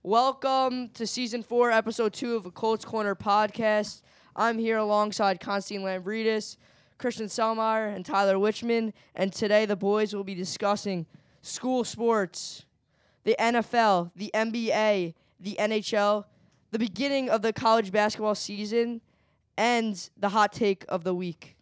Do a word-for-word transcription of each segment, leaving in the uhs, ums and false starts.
Welcome to Season four, Episode two of the Colts Corner podcast. I'm here alongside Constantine Lambridis, Christian Selmeyer, and Tyler Wichman, and today the boys will be discussing school sports, the N F L, the N B A, the N H L, the beginning of the college basketball season, and the hot take of the week.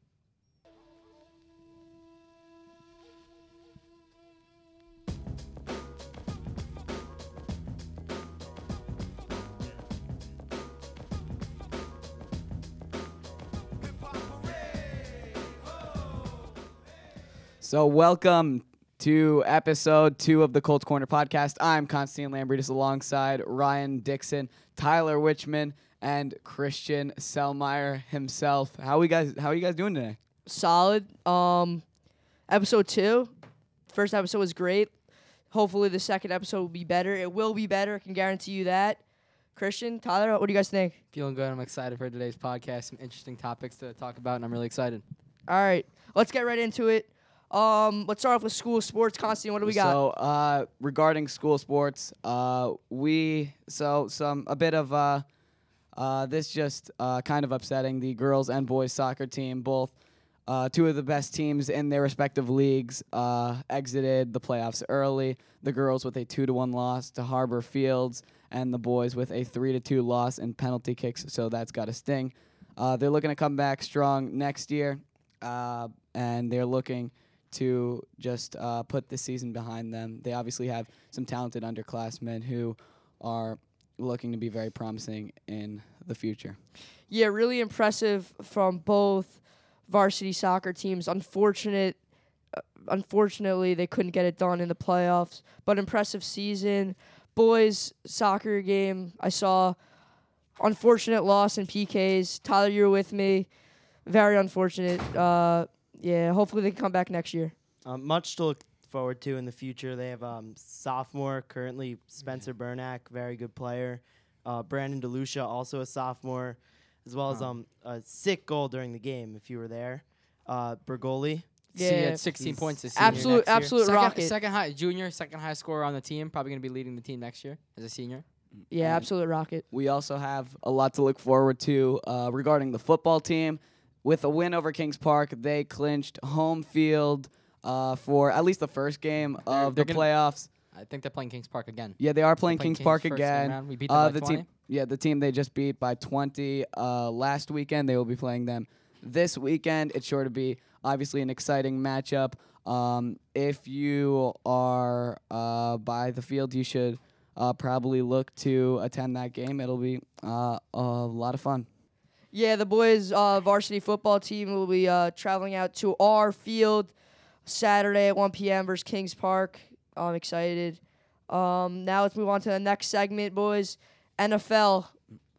So welcome to episode two of the Colts Corner podcast. I'm Constantine Lambridis alongside Ryan Dixon, Tyler Wichman, and Christian Selmeyer himself. How we guys? How are you guys doing today? Solid. Um, episode two. First episode was great. Hopefully the second episode will be better. It will be better. I can guarantee you that. Christian, Tyler, what do you guys think? Feeling good. I'm excited for today's podcast. Some interesting topics to talk about, and I'm really excited. All right, let's get right into it. Um, let's start off with school sports. Constantine, what do we got? So, uh, regarding school sports, uh, we so some a bit of uh, uh, this just uh, kind of upsetting. The girls and boys soccer team, both uh, two of the best teams in their respective leagues, uh, exited the playoffs early. The girls with a two to one loss to Harbor Fields, and the boys with a three to two loss in penalty kicks. So that's got a sting. Uh, they're looking to come back strong next year, uh, and they're looking to just uh, put this season behind them. They obviously have some talented underclassmen who are looking to be very promising in the future. Yeah, really impressive from both varsity soccer teams. Unfortunate, uh, unfortunately, they couldn't get it done in the playoffs, but impressive season. Boys soccer game, I saw unfortunate loss in P Ks. Tyler, you were with me. Very unfortunate. Uh, Yeah, hopefully they can come back next year. Um, much to look forward to in the future. They have um, sophomore, currently Spencer Bernack, very good player. Uh, Brandon DeLucia, also a sophomore, as well as um, a sick goal during the game, if you were there. Uh, Bergoli. See, he Yeah. had sixteen He's points this senior Absolute, next year. absolute second, rocket. Second high junior, second high scorer on the team. Probably going to be leading the team next year as a senior. Yeah, And absolute rocket. We also have a lot to look forward to uh, regarding the football team. With a win over Kings Park, they clinched home field uh, for at least the first game of they're the gonna- playoffs. I think they're playing Kings Park again. Yeah, they are playing They're playing Kings Park Kings first game again. round. We beat them Uh, by the twenty. team, yeah, the team they just beat by twenty uh, last weekend. They will be playing them this weekend. It's sure to be obviously an exciting matchup. Um, if you are uh, by the field, you should uh, probably look to attend that game. It'll be uh, a lot of fun. Yeah, the boys' uh, varsity football team will be uh, traveling out to our field Saturday at one p.m. versus Kings Park. I'm excited. Um, now let's move on to the next segment, boys. N F L.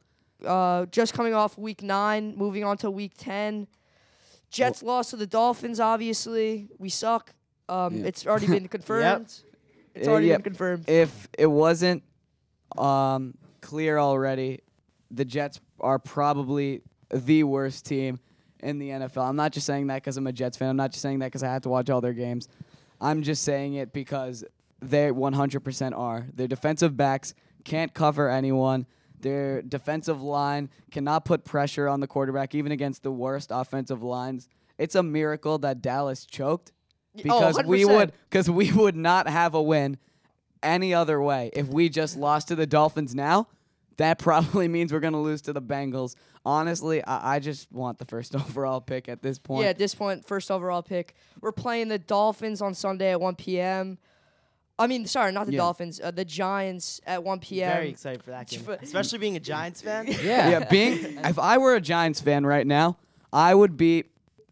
Uh, just coming off week nine, moving on to week ten. Jets lost to the Dolphins, obviously. We suck. Um, Yeah. It's already been confirmed. It's Uh, already yeah. been confirmed. If it wasn't um, clear already, the Jets are probably the worst team in the N F L. I'm not just saying that because I'm a Jets fan. I'm not just saying that because I have to watch all their games. I'm just saying it because they one hundred percent are. Their defensive backs can't cover anyone. Their defensive line cannot put pressure on the quarterback, even against the worst offensive lines. It's a miracle that Dallas choked Y- oh, because we one hundred percent. would because we would not have a win any other way. If we just lost to the Dolphins now, that probably means we're going to lose to the Bengals. Honestly, I, I just want the first overall pick at this point. Yeah, at this point, first overall pick. We're playing the Dolphins on Sunday at one p.m. I mean, sorry, not the Yeah. Dolphins. Uh, the Giants at one p.m. Very excited for that game, especially being a Giants fan. Yeah. Yeah, being if I were a Giants fan right now, I would be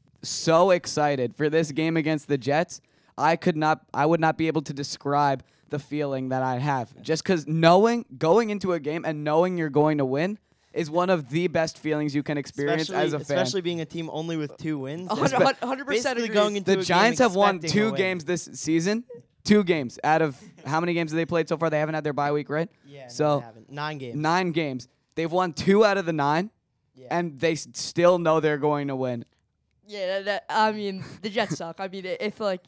so excited for this game against the Jets. I could not I would not be able to describe the feeling that I have. Just cuz knowing going into a game and knowing you're going to win is one of the best feelings you can experience especially, as a fan. especially being a team only with two wins. one and hundred percent basically agree. going into The a Giants game have won expecting a two win. games this season. Two games out of how many games have they played so far? They haven't had their bye week, right? Yeah, no, So, they haven't. nine games. Nine games. They've won two out of the nine, Yeah. and they s- still know they're going to win. Yeah, that, that, I mean, the Jets suck. I mean, if like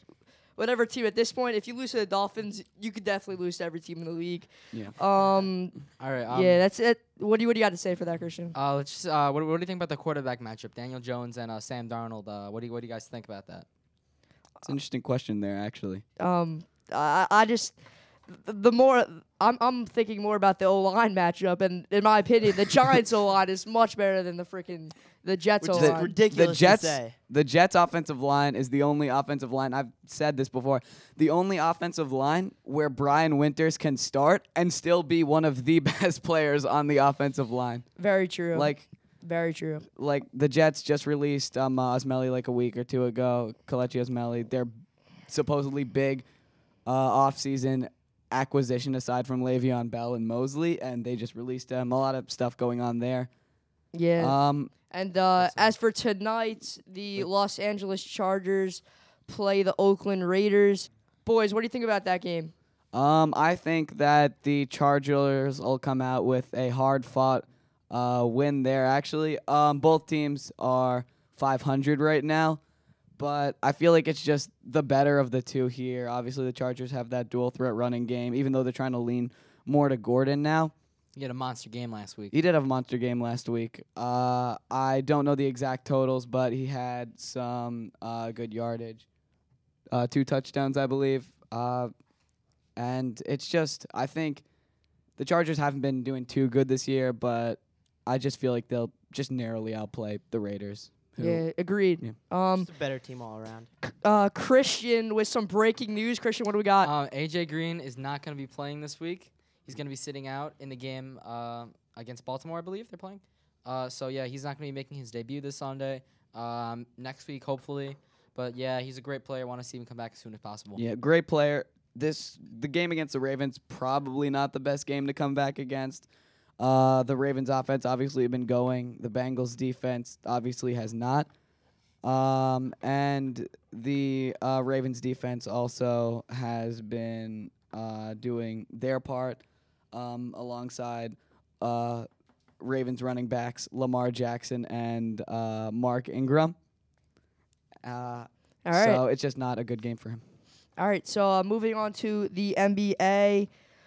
whatever team at this point. If you lose to the Dolphins, you could definitely lose to every team in the league. Yeah. Um, All right. Um, yeah, that's it. What do you what do you got to say for that, Christian? Uh, let's just, uh, what, what do you think about the quarterback matchup? Daniel Jones and uh, Sam Darnold. Uh, what do you what do you guys think about that? It's an interesting question there, actually. Um, I, I just th- the more I'm I'm thinking more about the O line matchup, and in my opinion, the Giants O line is much better than the freaking the Jets O Which is line. ridiculous the Jets, to say. the Jets offensive line is the only offensive line, I've said this before, the only offensive line where Brian Winters can start and still be one of the best players on the offensive line. Very true. Like, very true. like the Jets just released um, uh, Osmelli like a week or two ago, Kelechi Osmelli. They're supposedly big uh, off-season acquisition aside from Le'Veon Bell and Mosley, and they just released um, a lot of stuff going on there. Yeah. Um, And uh, as for tonight, the Los Angeles Chargers play the Oakland Raiders. Boys, what do you think about that game? Um, I think that the Chargers will come out with a hard-fought uh, win there. Actually, um, both teams are five hundred right now, but I feel like it's just the better of the two here. Obviously, the Chargers have that dual-threat running game, even though they're trying to lean more to Gordon now. You had a monster game last week. He did have a monster game last week. Uh, I don't know the exact totals, but he had some uh, good yardage. Uh, two touchdowns, I believe. Uh, and it's just, I think the Chargers haven't been doing too good this year, but I just feel like they'll just narrowly outplay the Raiders. who- Yeah, agreed. Yeah. Um, Just a better team all around. uh, Christian with some breaking news. Christian, what do we got? Um, A J Green is not going to be playing this week. He's going to be sitting out in the game uh, against Baltimore, I believe they're playing. Uh, so, yeah, he's not going to be making his debut this Sunday. Um, next week, hopefully. But, yeah, he's a great player. Want to see him come back as soon as possible. Yeah, great player. This the game against the Ravens, probably not the best game to come back against. Uh, the Ravens offense obviously have been going. The Bengals defense obviously has not. Um, and the uh, Ravens defense also has been uh, doing their part um, alongside uh, Ravens running backs Lamar Jackson and uh, Mark Ingram. Uh, All right. So it's just not a good game for him. All right, so uh, moving on to the N B A.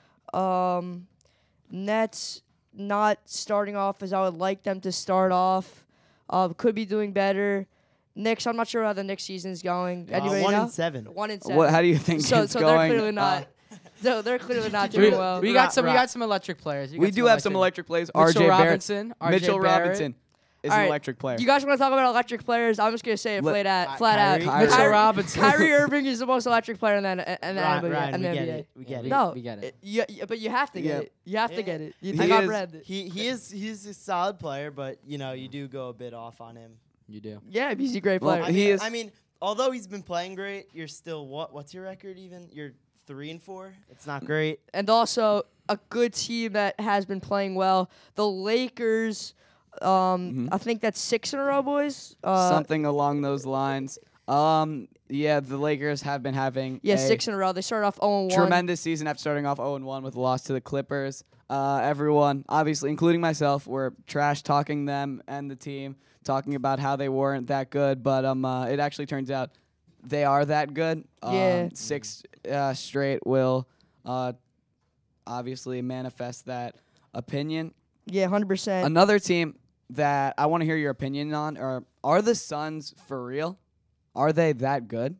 Um, Nets not starting off as I would like them to start off. Uh, could be doing better. Knicks, I'm not sure how the Knicks season's going. Uh, Anybody one know? and seven. One and seven. What? How do you think so it's so going? they're clearly not. Uh, no, they're clearly not We, doing well. we got Rock- some. We rock. got some electric players. You we got do have some electric players. R J Mitchell Barrett, Robinson. R J Mitchell Barrett. Robinson is All an right, electric player. You guys want to talk about electric players? I'm just gonna say it Let- flat out. Uh, Flat out. Kyrie- Kyrie- Mitchell Robinson. Kyrie Irving is the most electric player in the, in the Ryan, N B A. Ryan, in we the get N B A. it. We get We- it. No, we get it. it- you, you- but you have to get Yeah. it. You have to Yeah. get it. You He think I've is- read it? He he is he's a solid player, but you know you do go a bit off on him. You do. Yeah, he's a great Well, player. I He mean, is- I mean, although he's been playing great, you're still what? What's your record even? You're three and four. It's not great. and also a good team that has been playing well. The Lakers, um, Mhm. I think that's six in a row, boys. Uh, Something along those lines. Um, yeah, the Lakers have been having Yeah, a six in a row. They started off oh and one. tremendous season after starting off oh and one with a loss to the Clippers. Uh, everyone, obviously, including myself, were trash talking them and the team, talking about how they weren't that good. But um, uh, it actually turns out they are that good. Um, Yeah. Six uh, straight will uh, obviously manifest that opinion. Yeah, one hundred percent. Another team that I want to hear your opinion on are are the Suns for real? Are they that good?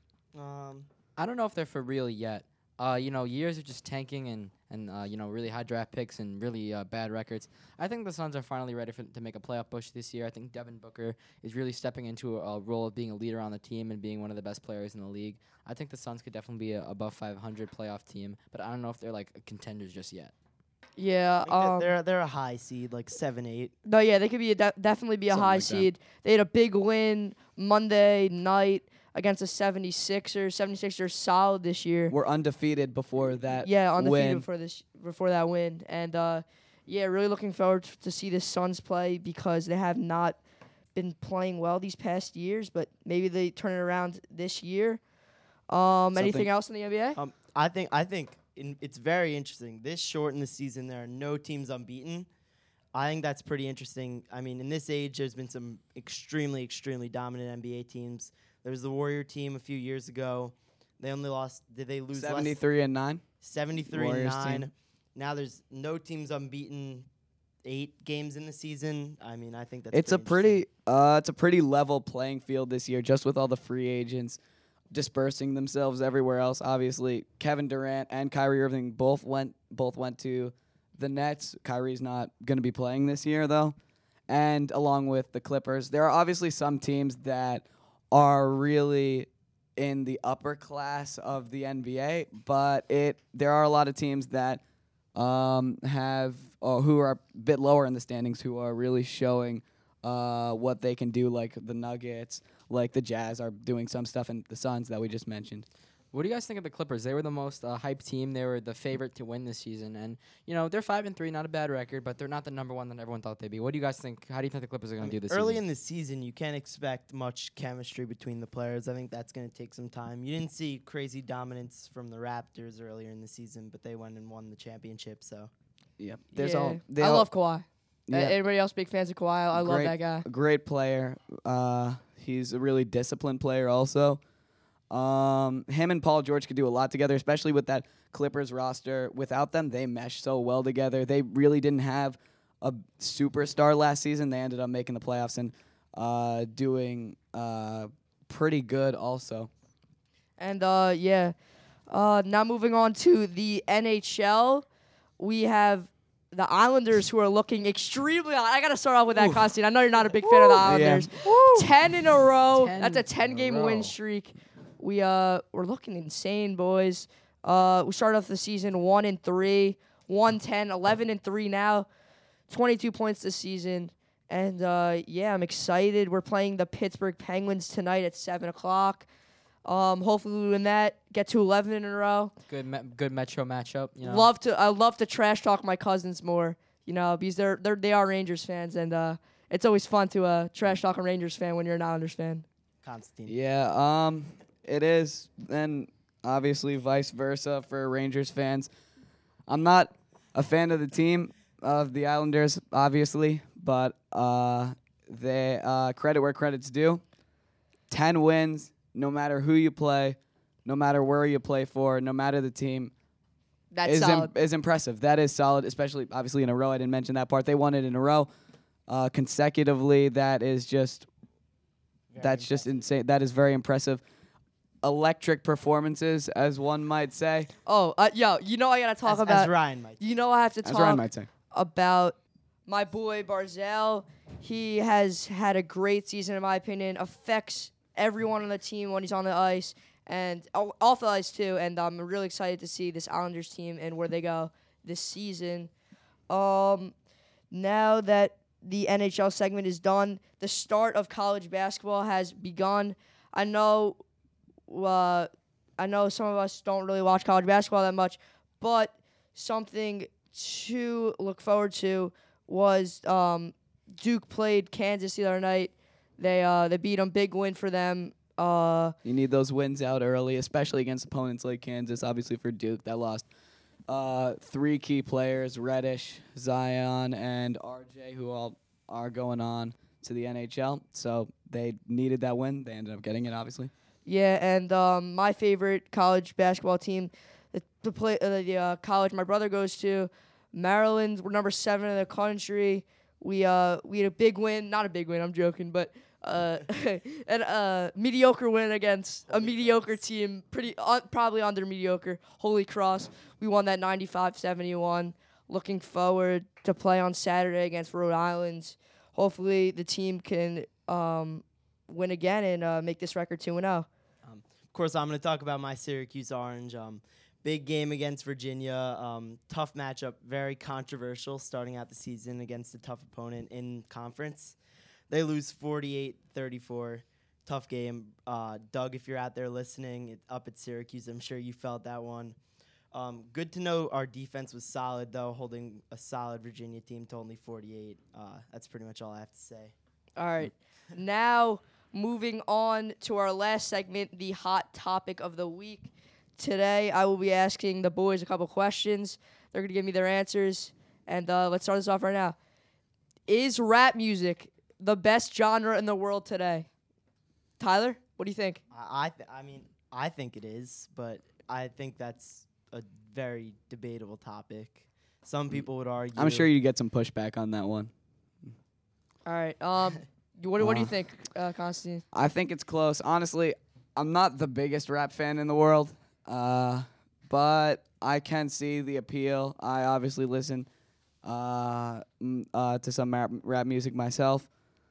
Um, I don't know if they're for real yet. Uh, you know, years of just tanking and and uh, you know really high draft picks and really uh, bad records. I think the Suns are finally ready for, to make a playoff push this year. I think Devin Booker is really stepping into a, a role of being a leader on the team and being one of the best players in the league. I think the Suns could definitely be a above five hundred playoff team, but I don't know if they're like contenders just yet. Yeah. I think that Um, they're they're a high seed, like seven, eight. no, yeah, they could be a de- definitely be a Something high like that. seed. They had a big win Monday night against the seventy-sixers. seventy-sixers solid this year. We're undefeated before that. Yeah, undefeated win. before this before that win, and uh, yeah, really looking forward t- to see the Suns play because they have not been playing well these past years, but maybe they turn it around this year. Um, anything Something- else in the N B A? Um, I think I think in, it's very interesting. This short in the season, there are no teams unbeaten. I think that's pretty interesting. I mean, in this age, there's been some extremely, extremely dominant N B A teams. There was the Warrior team a few years ago. They only lost. Did they lose? less? seventy-three and nine. seventy-three and Warriors nine. team. Now there's no teams unbeaten. Eight games in the season. I mean, I think that's. It's a pretty pretty uh it's a pretty level playing field this year, just with all the free agents dispersing themselves everywhere else. Obviously, Kevin Durant and Kyrie Irving both went both went to the Nets. Kyrie's not going to be playing this year though. And along with the Clippers, there are obviously some teams that are really in the upper class of the N B A, but it there are a lot of teams that um, have or who are a bit lower in the standings who are really showing uh, what they can do, like the Nuggets, like the Jazz are doing some stuff, and the Suns that we just mentioned. What do you guys think of the Clippers? They were the most uh, hyped team. They were the favorite to win this season, and you know they're five and three, not a bad record, but they're not the number one that everyone thought they'd be. What do you guys think? How do you think the Clippers are I going to mean, do this early season? in the season, you can't expect much chemistry between the players. I think that's going to take some time. You didn't see crazy dominance from the Raptors earlier in the season, but they went and won the championship. So Yeah, there's yeah. all. They I all, love Kawhi. Yeah. Uh, anybody else big fans of Kawhi? I, I love Great. that guy. A great player. Uh, he's a really disciplined player also. Um, him and Paul George could do a lot together, especially with that Clippers roster. Without them, they mesh so well together. They really didn't have a superstar last season. They ended up making the playoffs and uh, doing uh, pretty good also. And uh, yeah, uh, now moving on to the N H L, we have the Islanders who are looking extremely hot. I got to start off with that, Oof. Constantine. I know you're not a big fan of the Islanders. ten in a row. Ten That's a in a ten-game row. win streak. We uh we're looking insane, boys. Uh, we started off the season one and three, one ten, eleven and three now, twenty-two points this season. And uh, yeah, I'm excited. We're playing the Pittsburgh Penguins tonight at seven o'clock. Um, hopefully we win that, get to eleven in a row. Good, me- good Metro matchup. You know? Love to, I love to trash talk my cousins more, you know, because they're they're they are Rangers fans, and uh, it's always fun to uh trash talk a Rangers fan when you're an Islanders fan. Constantine. Yeah, um, it is, and obviously vice versa for Rangers fans. I'm not a fan of the team of the Islanders, obviously, but uh, they uh, credit where credit's due. Ten wins, no matter who you play, no matter where you play for, no matter the team, That's is solid. Im- is impressive. That is solid, especially obviously in a row. I didn't mention that part. They won it in a row, uh, consecutively. That is just Very that's just impressive. insane. That is very impressive. Electric performances, as one might say. oh, uh, yo, you know I gotta talk As, about. as Ryan might. You know I have to As talk Ryan might say. about my boy Barzell. He has had a great season, in my opinion. Affects everyone on the team when he's on the ice and o- off the ice too. And I'm really excited to see this Islanders team and where they go this season. Um, now that the N H L segment is done, the start of college basketball has begun. I know, uh, I know some of us don't really watch college basketball that much, but something to look forward to was um, Duke played Kansas the other night. They uh, they beat them, big win for them. Uh, You need those wins out early, especially against opponents like Kansas. Obviously for Duke, that lost uh, three key players: Reddish, Zion, and R J, who all are going on to the N H L. So they needed that win. They ended up getting it, obviously. yeah, and um, my favorite college basketball team, the, the play uh, the uh, college my brother goes to, Maryland. We're number seven in the country. We uh we had a big win, not a big win. I'm joking, but uh an uh mediocre win against a mediocre team, pretty uh, probably under mediocre. Holy Cross. We won that ninety-five seventy-one. Looking forward to play on Saturday against Rhode Island. Hopefully the team can um win again and uh, make this record two and oh. Of course, I'm going to talk about my Syracuse Orange. Um, big game against Virginia. Um, tough matchup. Very controversial starting out the season against a tough opponent in conference. They lose forty-eight thirty-four. Tough game. Uh, Doug, if you're out there listening, it, up at Syracuse, I'm sure you felt that one. Um, good to know our defense was solid, though, holding a solid Virginia team to only forty-eight. Uh, that's pretty much all I have to say. All right. Now, moving on to our last segment, the hot topic of the week. Today, I will be asking the boys a couple questions. They're going to give me their answers. And uh, let's start this off right now. Is rap music the best genre in the world today? Tyler, what do you think? I I, th- I mean, I think it is, but I think that's a very debatable topic. Some people would argue. I'm sure you get some pushback on that one. All right. Um, you- what, what do you Uh, think, uh, Constantine? I think it's close. Honestly, I'm not the biggest rap fan in the world, uh, but I can see the appeal. I obviously listen uh, m- uh, to some rap, rap music myself.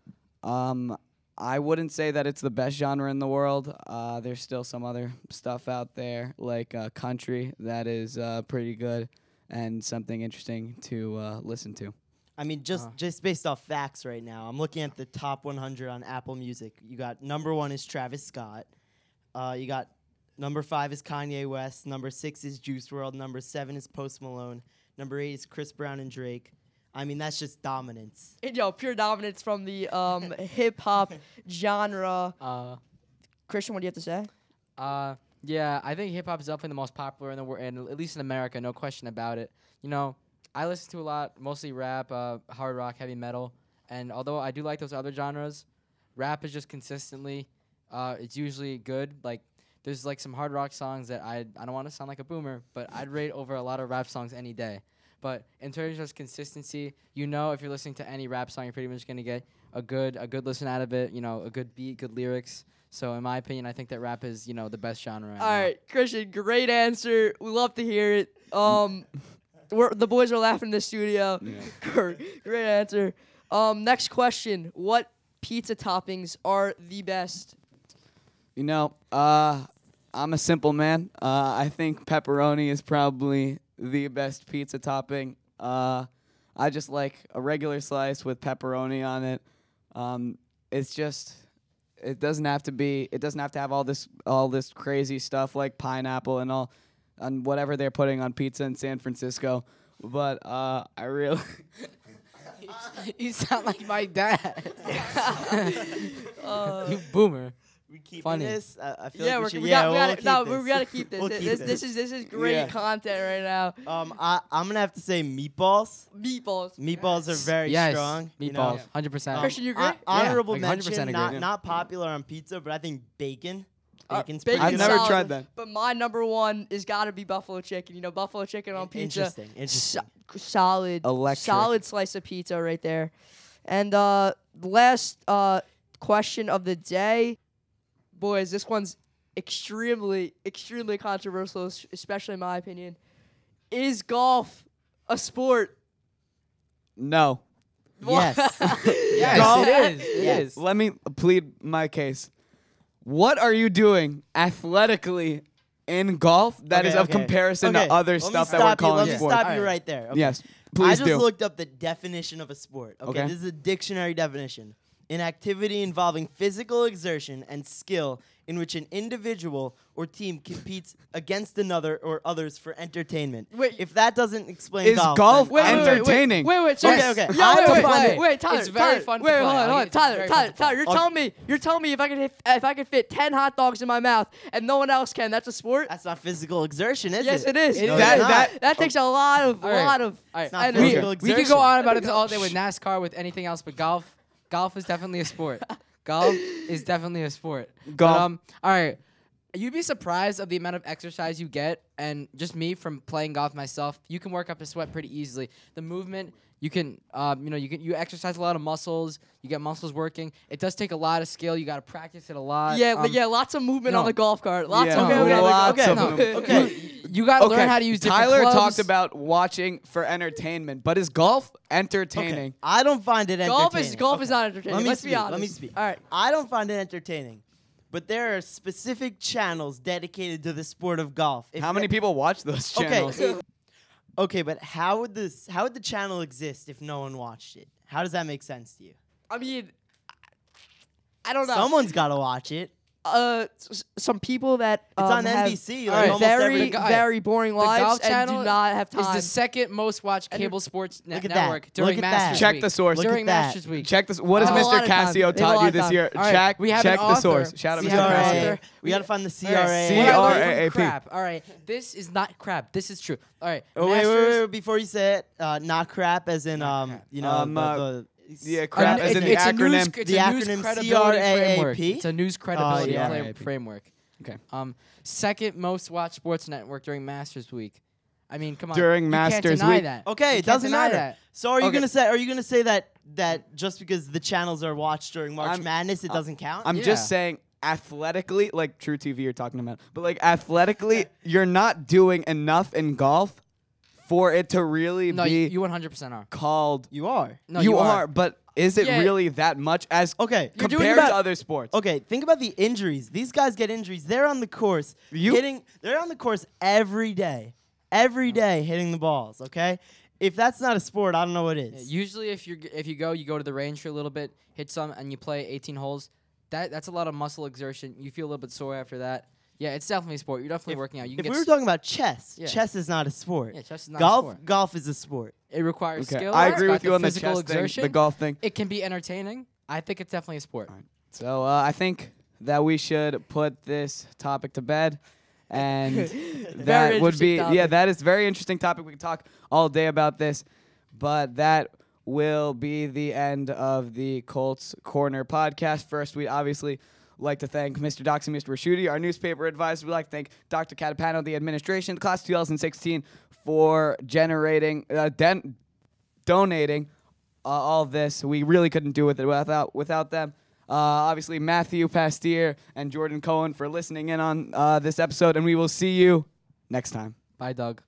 Um, I wouldn't say that it's the best genre in the world. Uh, there's still some other stuff out there, like uh, country, that is uh, pretty good and something interesting to uh, listen to. I mean, just Uh. just based off facts right now, I'm looking at the top one hundred on Apple Music. You got number one is Travis Scott. Uh, you got number five is Kanye West. Number six is Juice world. Number seven is Post Malone. Number eight is Chris Brown and Drake. I mean, that's just dominance. And, yo, pure dominance from the um, hip hop genre. Uh, Christian, what do you have to say? Uh, yeah, I think hip hop is definitely the most popular in the world, and at least in America, no question about it. You know, I listen to a lot, mostly rap, uh, hard rock, heavy metal, and although I do like those other genres, rap is just consistently, uh, it's usually good. Like, there's like some hard rock songs that I I don't want to sound like a boomer, but I'd rate over a lot of rap songs any day. But in terms of consistency, you know, if you're listening to any rap song, you're pretty much gonna get a good a good listen out of it. You know, a good beat, good lyrics. So in my opinion, I think that rap is, you know, the best genre right All now. right, Christian, great answer. We love to hear it. Um, we're, the boys are laughing in the studio. Great great answer. Um, next question: what pizza toppings are the best? You know, uh, I'm a simple man. Uh, I think pepperoni is probably the best pizza topping. Uh, I just like a regular slice with pepperoni on it. Um, it's just, it doesn't have to be, it doesn't have to have all this, all this crazy stuff like pineapple and all, and whatever they're putting on pizza in San Francisco. But uh, I really, You sound like my dad. Uh, You boomer. We keep Funny. this. Uh, I feel yeah, like we we're, should. we yeah, got, we we'll gotta, keep no, this. we gotta keep this. We'll this, keep this, this. this is this is great Yeah. content right now. Um, I I'm gonna have to say meatballs. Meatballs. Meatballs are very Yes, strong. you know. meatballs, hundred percent. Um, Christian, you agree? hon- honorable like one hundred percent mention, agree. not Yeah. not popular on pizza, but I think bacon. Uh, Bacon's bacon pretty I've good. never solid, tried that. But my number one is gotta be buffalo chicken. You know, buffalo chicken on pizza. Interesting. Interesting. So- solid, Electric. solid slice of pizza right there. And uh, last uh, question of the day, boys. This one's extremely, extremely controversial, es- especially in my opinion. Is golf a sport? no. Yes. Yes, Golf- it is. It Yes. is. Let me plead my case. What are you doing athletically in golf that is Okay, of okay. comparison Okay, to other let me stuff that stop we're you- calling Let me sports? stop you Alright. right there. Okay. Yes, I please just do. looked up the definition of a sport. Okay, Okay. this is a dictionary definition. An activity involving physical exertion and skill in which an individual or team competes against another or others for entertainment. Wait. If that doesn't explain Is golf, golf then Wait, I wait, don't wait, know. entertaining? Wait, wait, Okay, so- okay. Yo, I wait, will wait, find wait, it. wait, Tyler, It's very Tyler, fun to wait, play. hold on, I hold on, mean, it's Tyler, very Tyler, fun to Tyler. You're play. telling me, you're telling me if I could hit, if I could fit ten hot dogs in my mouth and no one else can, that's a sport? That's not physical exertion, is Yes, it? it is. It No, is. it's That- not. that- That takes a lot of, All right. lot of. All right. It's not energy. We, physical we could exertion. go on about it all day with NASCAR, with anything else, but golf, golf is definitely a sport. Golf is definitely a sport. Golf. But, um, all right. You'd be surprised of the amount of exercise you get, and just me from playing golf myself, you can work up a sweat pretty easily. The movement, you can, um, you know, you can you exercise a lot of muscles. You get muscles working. It does take a lot of skill. You got to practice it a lot. Yeah, Um, yeah, lots of movement no. on the golf cart. Lots Yeah, of okay, movement. okay, lots okay, of no, them. okay. You, you got to learn how to use different Tyler clubs. talked about watching for entertainment, but is golf entertaining? Okay. I don't find it entertaining. Golf is golf Okay. is not entertaining. Let me Let's speak. be honest. Let me speak. All right. I don't find it entertaining, but there are specific channels dedicated to the sport of golf. If How many that- people watch those Okay. channels? Okay, but how would this? How would the channel exist if no one watched it? How does that make sense to you? I mean, I don't know. Someone's got to watch it. uh, s- some people that It's um, on have N B C. all Like right, almost very, every. The guy- very boring the lives golf and channel do not have Is time. the second most watched And cable sports ne- look at that. network Look during at that. Masters Check Week. the source. Look during at that. Masters Week. Check this. What has They have a lot Mister of time. Cassio They have a taught lot you of this time. year? All right, Check. we have check an the author. source. Shout out C Mister R A. Cassio. author. We gotta find the C All R right, A. C what I R learned A from A P. crap. All right, this is not crap. This is true. All right, Oh, wait, wait, Masters- wait, wait, before you say it, uh, not crap, as in Not um, crap. you know, Um, the, uh, the Yeah, Uh, crap n- as in it- the it's a news, acronym. it's The a news acronym credibility C R A A P? framework. It's a news credibility yeah. flam- C R A A P. framework. Okay. Um, second most watched sports network during Masters Week. I mean, come on. During you Masters can't deny Week. that. Okay, You it can't doesn't deny matter. that. So are you Okay. gonna say? Are you gonna say that that just because the channels are watched during March I'm- Madness, it I'm- doesn't count? I'm Yeah. just saying, athletically, like True T V you're talking about, but like athletically, you're not doing enough in golf for it to really No, be you, you one hundred percent are. called. you are. No, you, you are. are. but is it Yeah. really that much as Okay, you're doing compared about- to other sports? Okay, think about the injuries. These guys get injuries. They're on the course You- hitting. They're on the course every day, every day hitting the balls. Okay, if that's not a sport, I don't know what Yeah, is. usually, if you are if you go, you go to the range for a little bit, hit some, and you play eighteen holes. That that's a lot of muscle exertion. You feel a little bit sore after that. Yeah, it's definitely a sport. You're definitely If- working out. You can if get we were s- talking about chess, Yeah. chess is not a sport. yeah, chess is not golf, a sport. golf is a sport. It requires Okay, skill. I it's agree got with you on the physical chess exertion. thing, the golf thing. It can be entertaining. I think it's definitely a sport. So uh, I think that we should put this topic to bed, and that would interesting be yeah, topic. that is a very interesting topic. We can talk all day about this, but that will be the end of the Colts Corner podcast. First, we obviously like to thank Mister Doxy, Mister Raschuti, our newspaper advisor. We'd like to thank Doctor Catapano, the administration, class two thousand sixteen, for generating, uh, den- donating uh, all of this. We really couldn't do it without without them. Uh, obviously, Matthew Pastier and Jordan Cohen for listening in on uh, this episode, and we will see you next time. Bye, Doug.